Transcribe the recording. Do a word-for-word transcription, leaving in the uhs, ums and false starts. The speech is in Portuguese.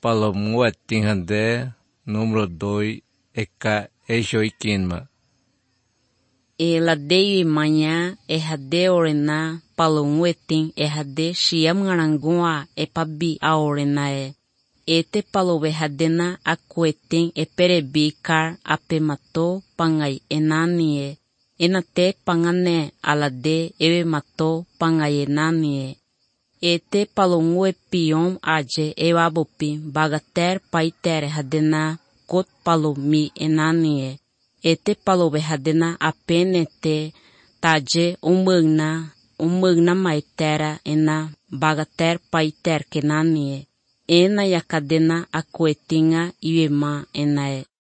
palomuatin hande, número dois, eka ejoikinma. Ela dei manhã errade orena palomuetin errade shiamngarangua epabi a orena e. Ete paloverradena akuetin eperebikar apemato pangai enanie. Enate pangane alade eve mato pangai enanie. Ete palongue pion aje ewabopi bagater paiter hadena kot palomi enanie. Ete paloverradena apenete taje umagna umagna maitera ena bagater paiter kenanie. Ena yakadena akuetinga iwema enae.